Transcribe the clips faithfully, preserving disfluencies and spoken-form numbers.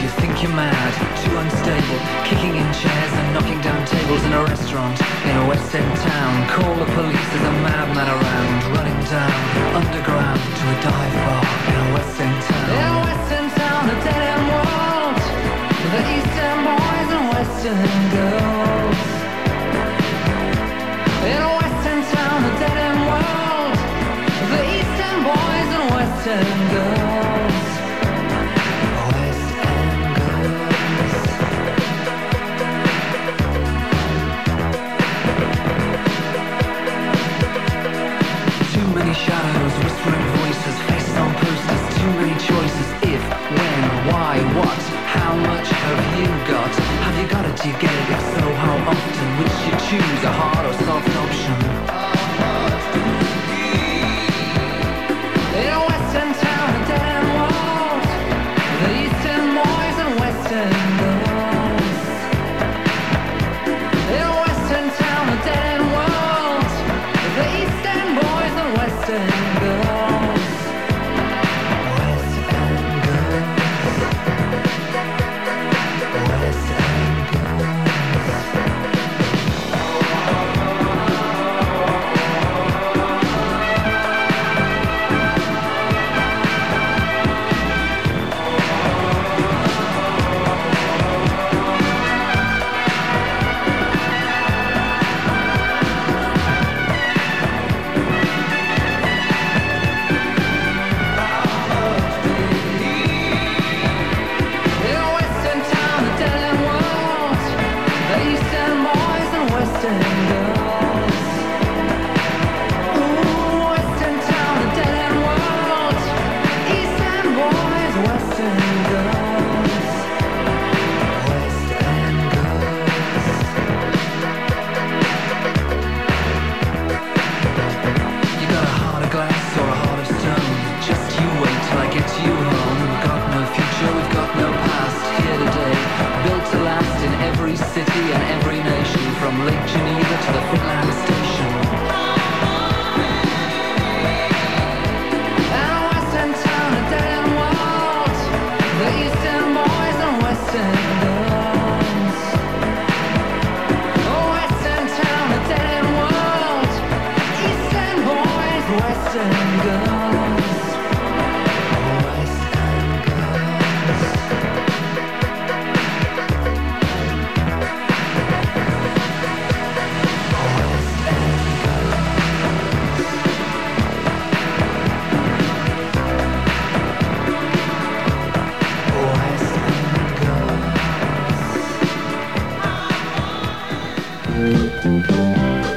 you think you're mad, too unstable, kicking in chairs and knocking down tables in a restaurant in a West End town. Call the police, there's a madman around, running down underground to a dive bar in a West End town. In a West End town, a dead end world, the East End boys and West End girls. In a West End town, a dead end world, the East End boys and West End girls. West End girls. Too many shadows, whispering voices, faces on posters, too many choices. If, when, why, what, how much have you got? Have you got it, do you get it? If so, how often? Which you choose, a hard or soft option? In a West End town, a dead end world, the East End boys and West End girls. In a West End town, a dead end world, the East End boys and West End girls. West End girls. West End girls. In a West End town, a dead end world, the East End boys and West End girls. Ooh, West End town, a dead end world, East End boys, West End girls. West End girls. You got a heart of glass or a heart of stone, just you wait till I get you home. We've got no future, we've got no past, here today, built to last in every city and every nation, from Lake Geneva to the Finland station. And a West End town, a dead end world, the East End boys and West End girls. Oh, West End town, a dead end world, East End boys, West End girls. West End girls. West End girls. West End girls.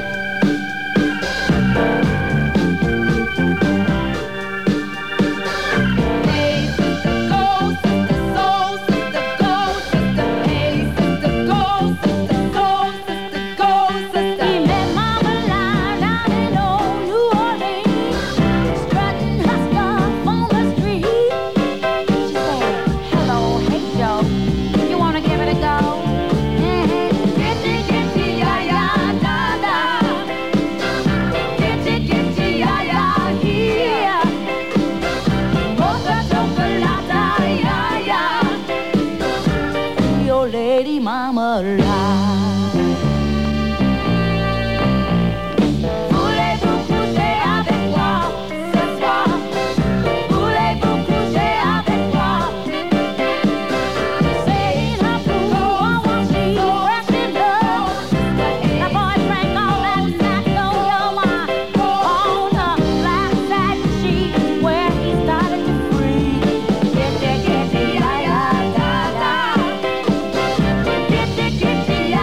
Hey, sister, go, sister, soul, sister, go, sister. Hey, sister, go, sister, soul, sister, go, sister. He met Mama Line down in old New Orleans, strutting her stuff on the street. She said, "Hello, hey Joe, you wanna give it a go?" Mhm. Gitty, gitty, ya, ya, da, da. Gitty, gitty, ya, ya, here. Mocha chocolate, yeah, yeah. Your lady mama lie. Voulez-vous coucher avec moi ce soir? Voulez-vous coucher avec moi? Saying her fool, while she rushing love. The boy drank all that snack on your mind. On the black satin sheet where he started to freeze. Gitty, gitty, ya, ya, da, da. Gitty, gitty,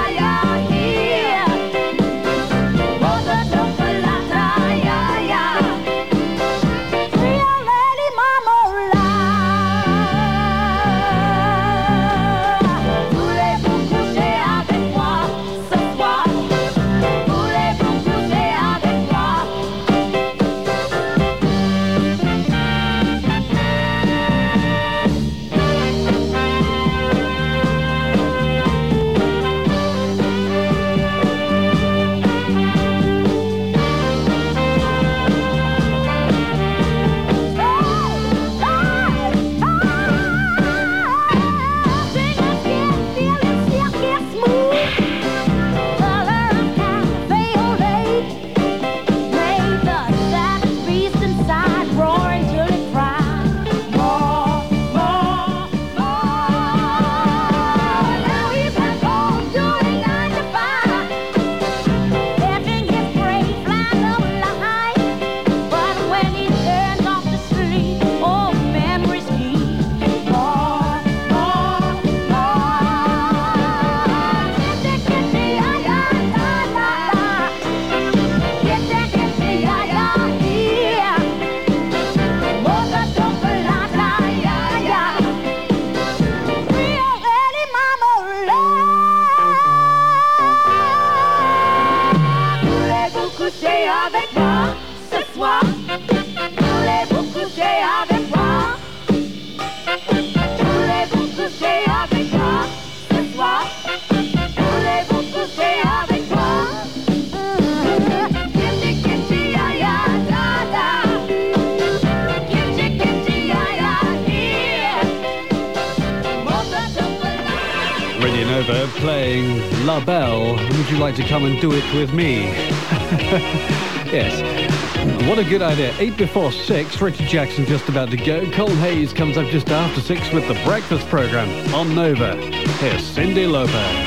Nova playing La Belle. Would you like to come and do it with me? Yes. What a good idea. Eight before six. Richard Jackson just about to go. Colin Hayes comes up just after six with the breakfast program on Nova. Here's Cyndi Lauper.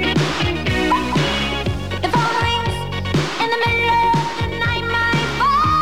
The phone rings in the middle of the night, my phone.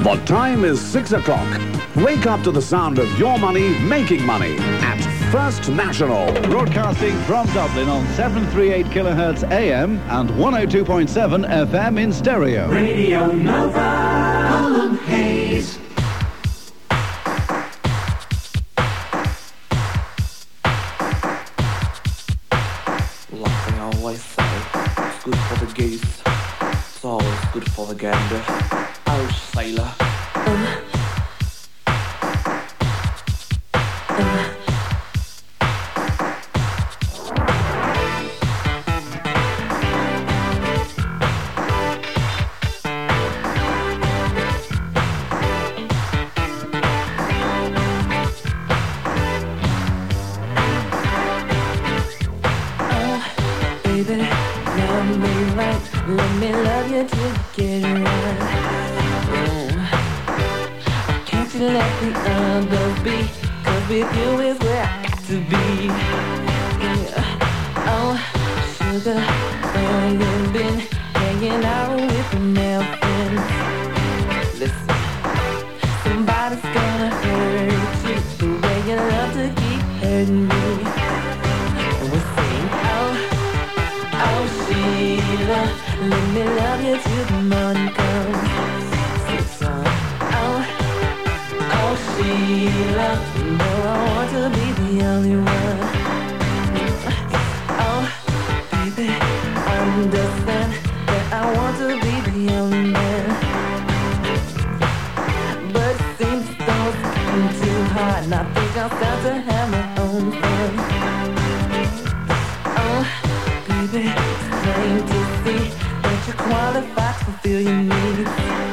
The time is six o'clock. Wake up to the sound of your money making money at First National. Broadcasting from Dublin on seven thirty-eight kilohertz A M and one oh two point seven F M in stereo. Radio Nova. Colin Hayes. Like they always say, it's good for the geese. It's always good for the gander. Oh, sailor. Let me love you till you get it right. Mm. Can't you let the others be? Cause with you is where I got to be. Yeah. Oh, sugar, where you been? Hanging out with the male friends. Listen, somebody's gonna hurt you the way you love to keep hurting me. And we'll sing, oh, oh, Sheila, let me love you till the morning comes. Sing song. Oh, oh, Sheila, you know I want to be the only one. Oh, baby, understand that I want to be the only man. But it seems the stone's getting too hard, and I think I'll start to have my own fun. Oh, baby, it's plain to see that you're qualified to fulfill your needs.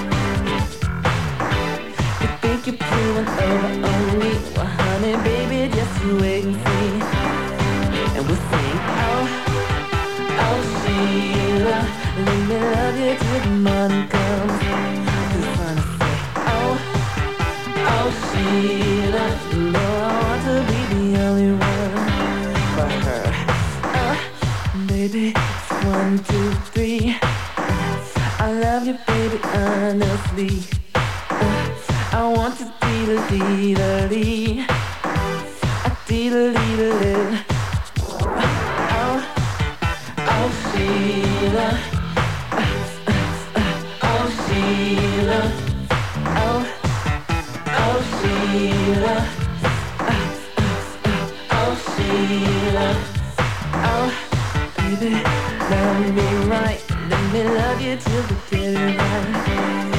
You think you're pulling over on me? Well, honey, baby, just you wait and see. And we'll sing, oh, oh, Sheila, let me love you till the morning comes. Just wanna say, oh, oh, Sheila, you know I want to be the only one for her. Oh, baby, it's one, two, three. I love you, baby, honestly. Uh, I want to dee-da-dee-da-dee. A dee-da-dee-da-dee. Oh, oh, Sheila. Uh, uh, uh, oh, Sheila. Oh, oh, Sheila. Uh, uh, uh, oh, Sheila. Oh, baby, love me right. Let me love you till the get it right.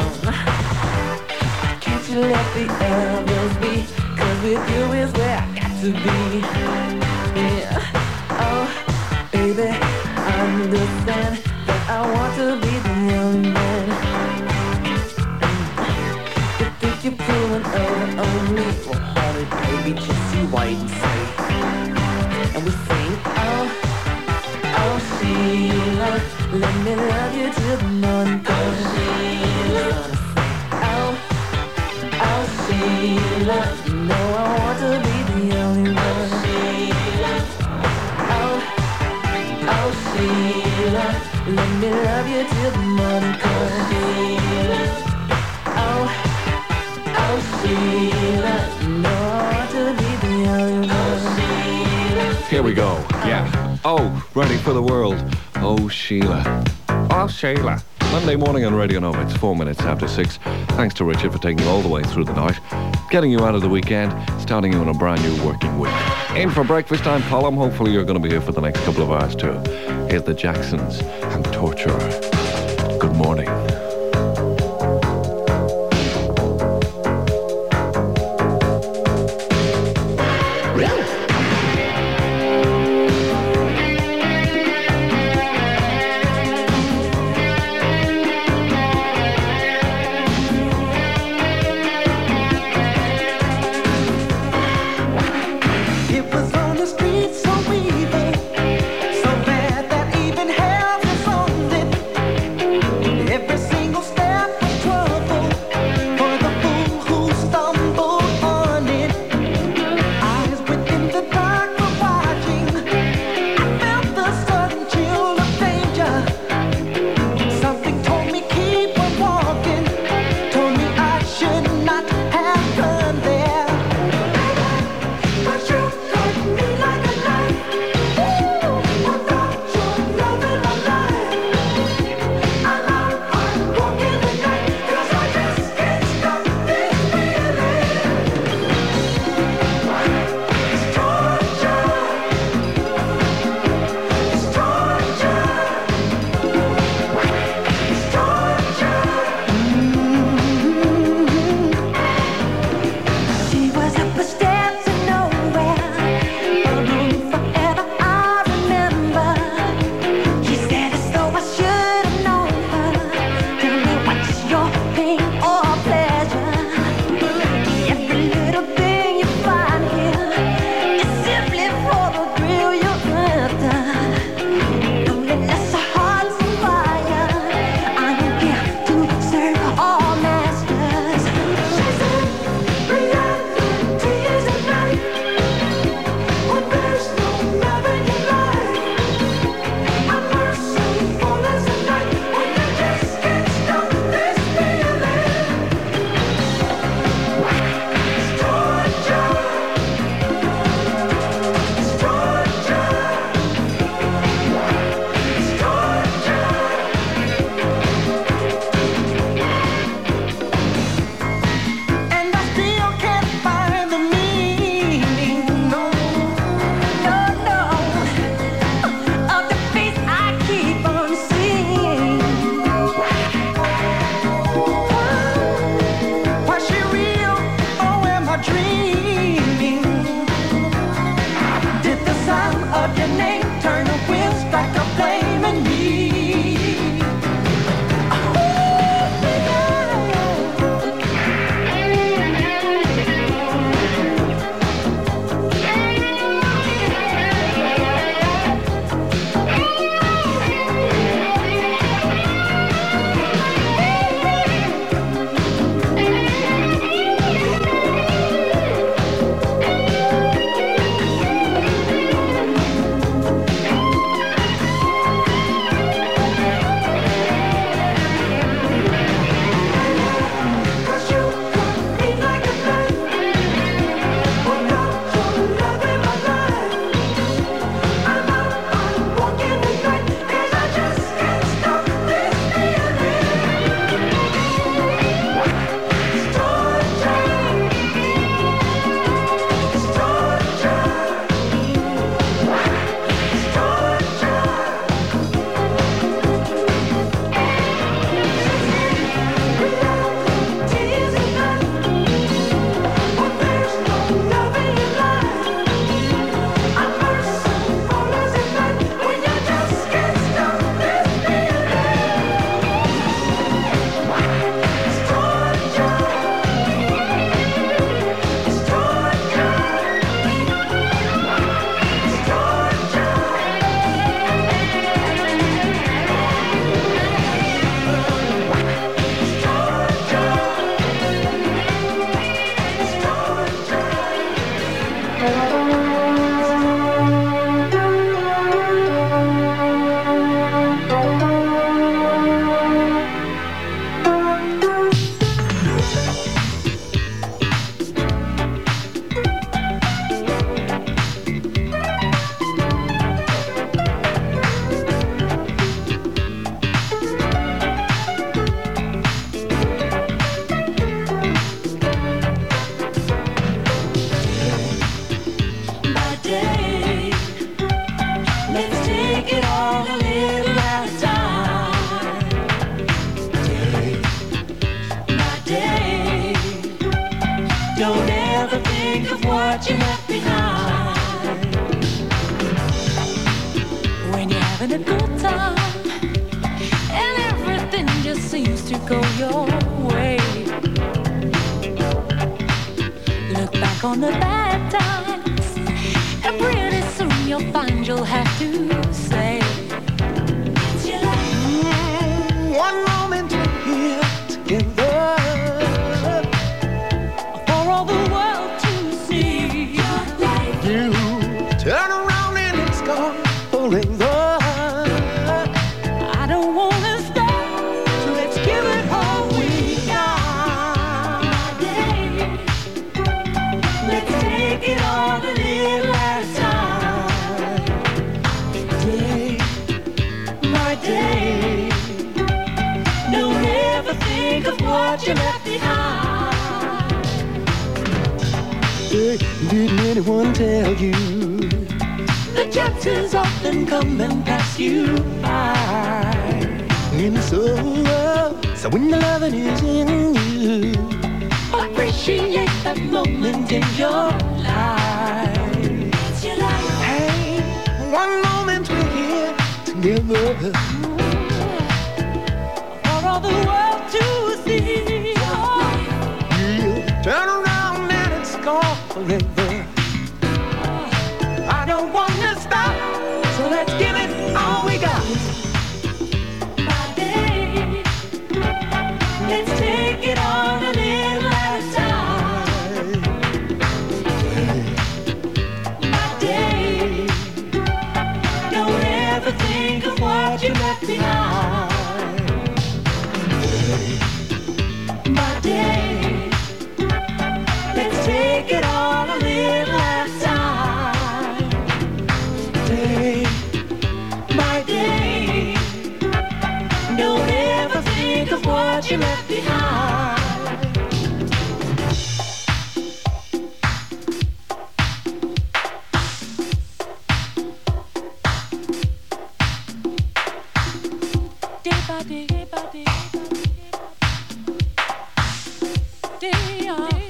Um, can't you let the others be? Cause with you is where I got to be. Yeah. Oh, baby, understand that I want to be the only man. You think you're pulling over on me? Well, honey, baby, just you wait and see. And we sing, oh, oh, Sheila, let me love you till the morning comes. Oh, Sheila. Oh, oh, Sheila, you know I want to be the only one. Oh, Sheila. Oh, oh, Sheila, let me love you till the morning comes. Oh, Sheila. Oh, oh, Sheila, you know I want to be the only one. Oh, Sheila. Here we go, yeah. Oh, ready for the world. Oh, Sheila. Oh, Sheila. Monday morning on Radio Nova. It's four minutes after six. Thanks to Richard for taking you all the way through the night, getting you out of the weekend, starting you on a brand new working week. In for breakfast, I'm Colm. Hopefully you're going to be here for the next couple of hours too. Here's the Jacksons and Torturer. Good morning. Every your way. Look back on the bad times, and pretty soon you'll find you'll have to say, mm, one moment we're here together, for all the world to see. you turn around and it's gone forever. I don't wanna stop, So let's give it all we got. let's take it all a little at a time. Day by day, Don't ever think of what you left behind. Hey, didn't anyone tell you The chances often come and pass you by. in the sorrow? So when the loving is in you, Appreciate that moment in your life. hey, one moment we're here together. For all the world to see. Yeah, turn around and it's gone forever. I don't wanna stop, so let's give it all we got. My day, let's take it on a little at a time. My day, don't ever think of what you left behind. My day, let's take it on a little at a time. Day, My day, don't ever think of what you left behind. Day by day, day by day, day on day.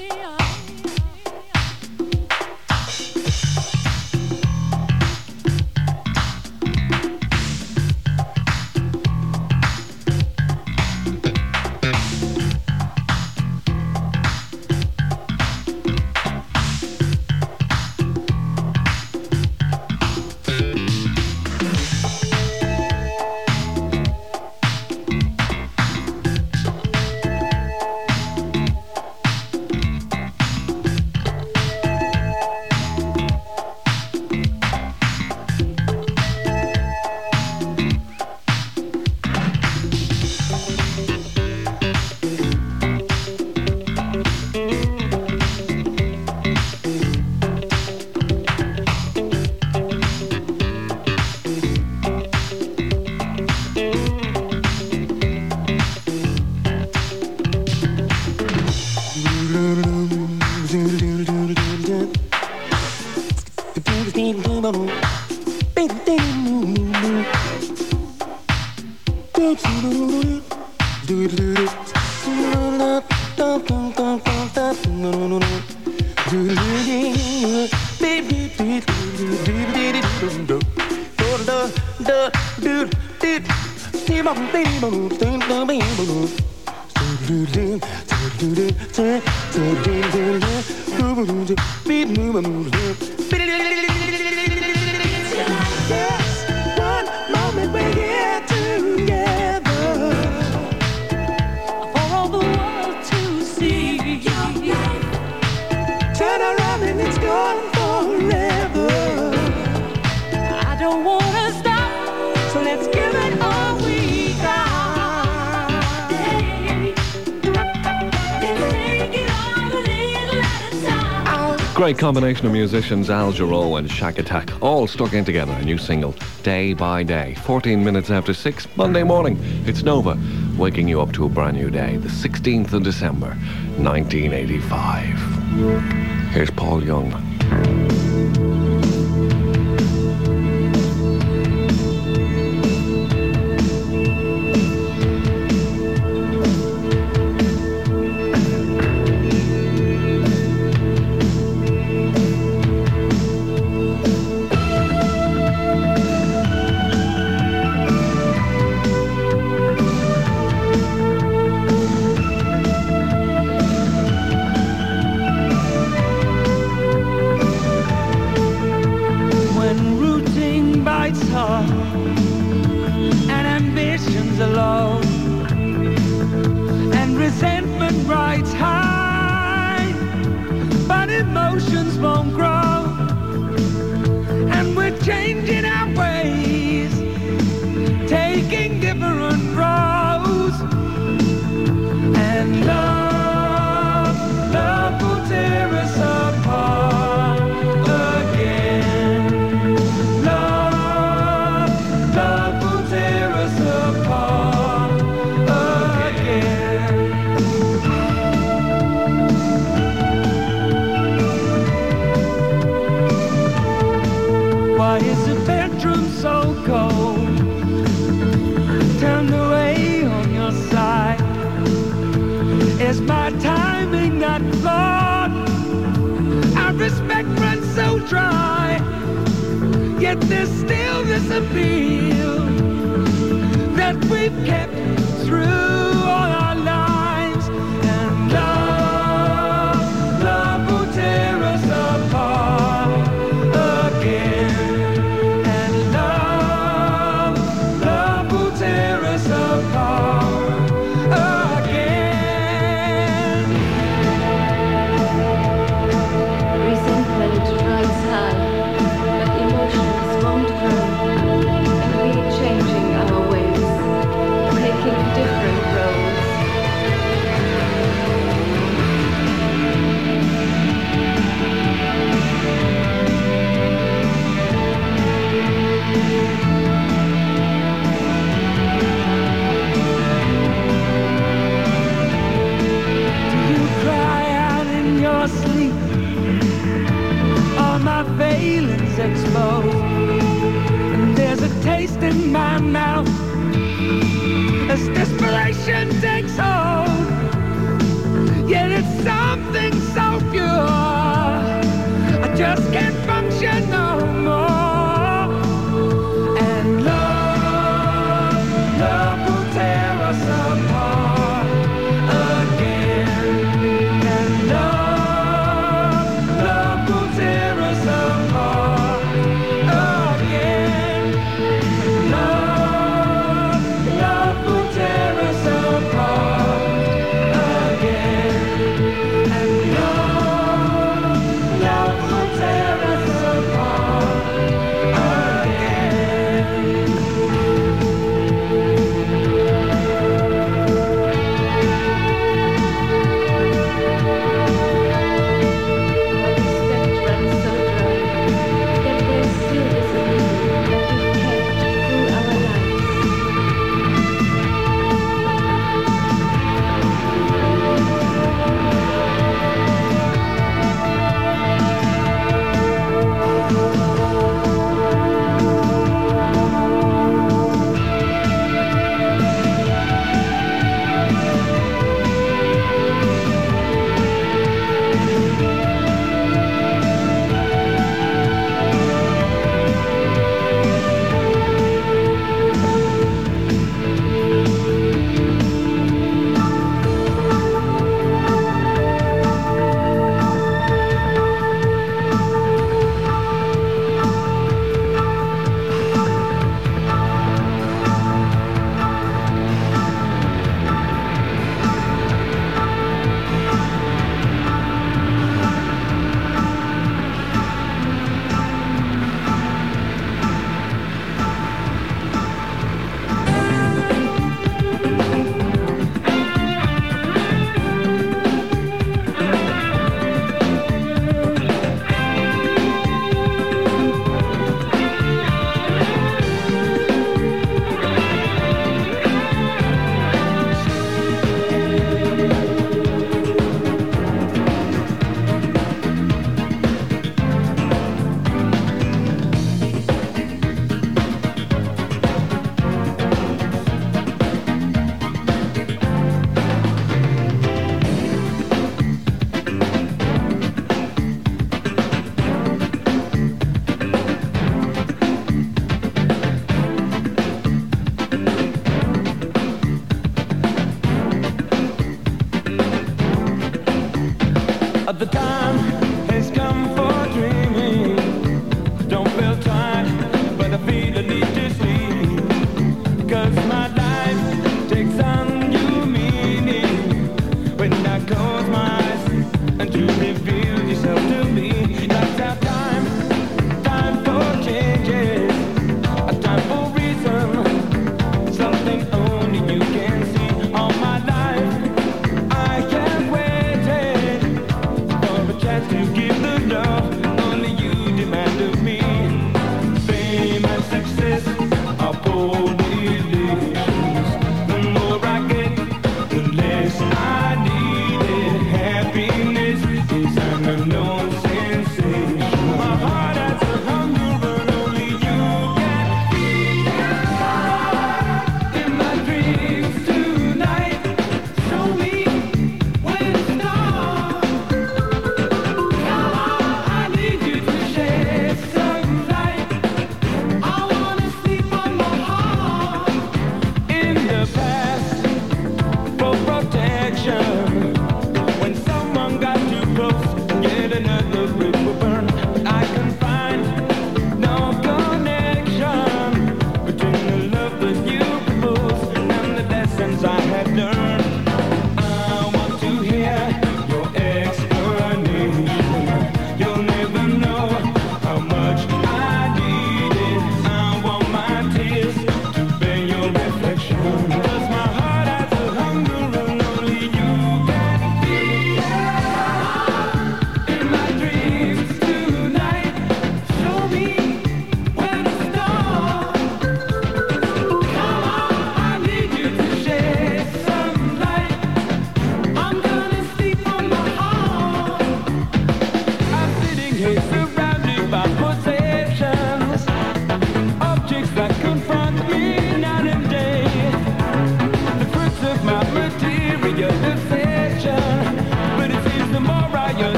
yes, one moment we're here together. For all the world to see. Turn around and it's gone forever. I don't wanna stop, So let's give it all we got. let's take it on a little at a time. Great combination of musicians, Al Jarreau and Shack Attack, all stuck in together. A new single, Day by Day. fourteen minutes after six, Monday morning. It's Nova, waking you up to a brand new day, the sixteenth of December, nineteen eighty-five. Here's Paul Young. emotions won't grow, and we're changing our ways, taking different roads, and love, love will tear us apart again. Love, love will tear us apart again. Why is the bedroom so cold? Turned away on your side. Is my timing not flawed? Our respect runs so dry, yet there's still this appeal that we've kept through all our lives. And love, love will tear us apart again. And love, love will tear us apart again. Resentment runs high, but emotions won't grow, and we're changing our ways, taking different roads.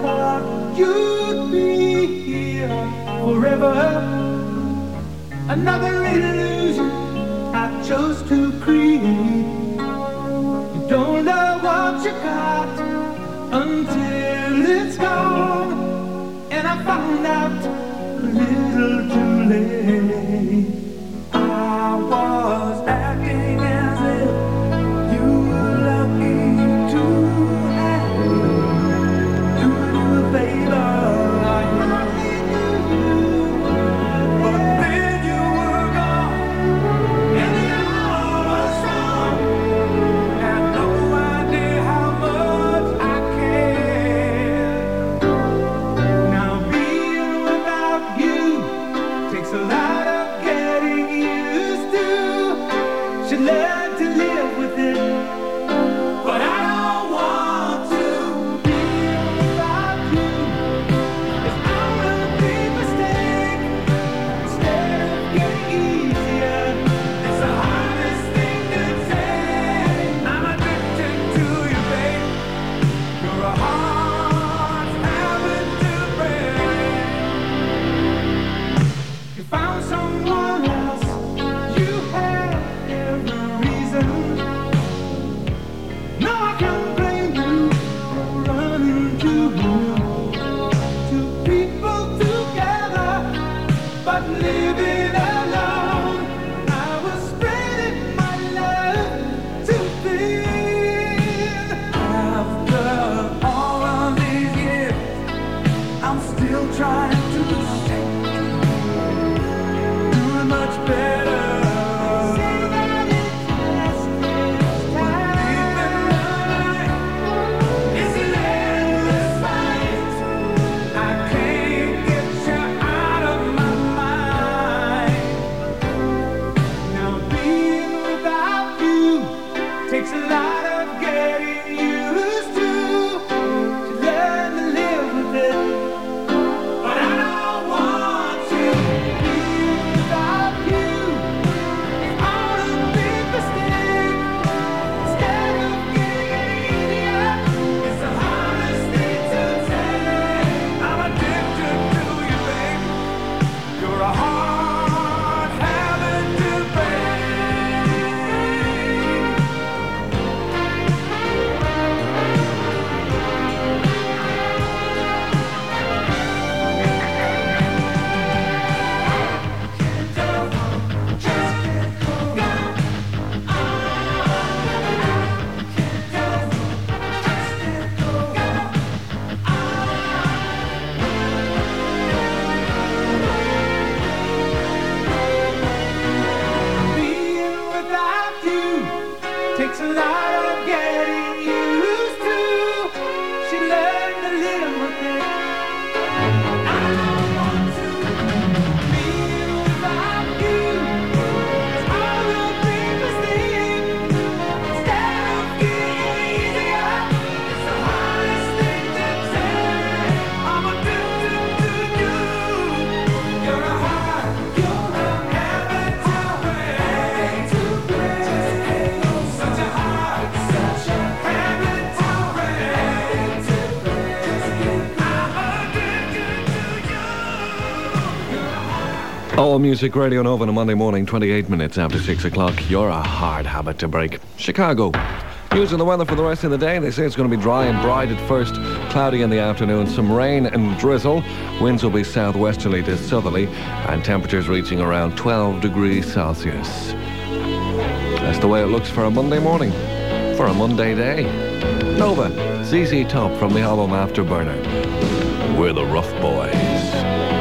thought you'd be here forever. Another illusion I chose to create. You don't know what you got until it's gone, and I found out a little too late. I was acting as if you were lucky to have me. Do you a favor, I hardly knew you, but then you were gone, and the hour was wrong. Had no idea how much I cared. Now being without you takes a lot of getting used to. Should learn to live with it, but I don't want to. Being without you is our big mistake. Instead of getting easier, it's the hardest thing to take. I'm addicted to you, babe. You're a hard habit to break. You found someone else. You had every reason. No, I can't blame you for running to you. Two people together, but living alone. I was spreading my love too thin. After all of these years, I'm still trying to stay. Doing much better. Say that it just takes time. Deep in the night, it's an endless fight. I can't get you out of my mind. Now being without you takes a lot of getting used to. To learn to live with it, but I don't want to. Being without you is all a big mistake. Instead of getting easier, it's the hardest thing to take. I'm addicted to you, baby. You're a hard habit to break. Being without you takes a lot of getting used to. She learned to live with it. I don't want to. Being without you is all a big mistake. Instead of getting easier, it's the hardest thing to take. I'm addicted to you. You're a heart, you're a habit to break. To break. Such a heart, such a habit to break. To break. I'm addicted to you. You're a heart. All Music Radio Nova on a Monday morning, twenty-eight minutes after six o'clock. You're a hard habit to break. Chicago. News and the weather for the rest of the day. They say it's going to be dry and bright at first, cloudy in the afternoon, some rain and drizzle. Winds will be southwesterly to southerly, and temperatures reaching around twelve degrees Celsius. That's the way it looks for a Monday morning, for a Monday day. Nova, Z Z Top from the album Afterburner. We're the Rough Boys.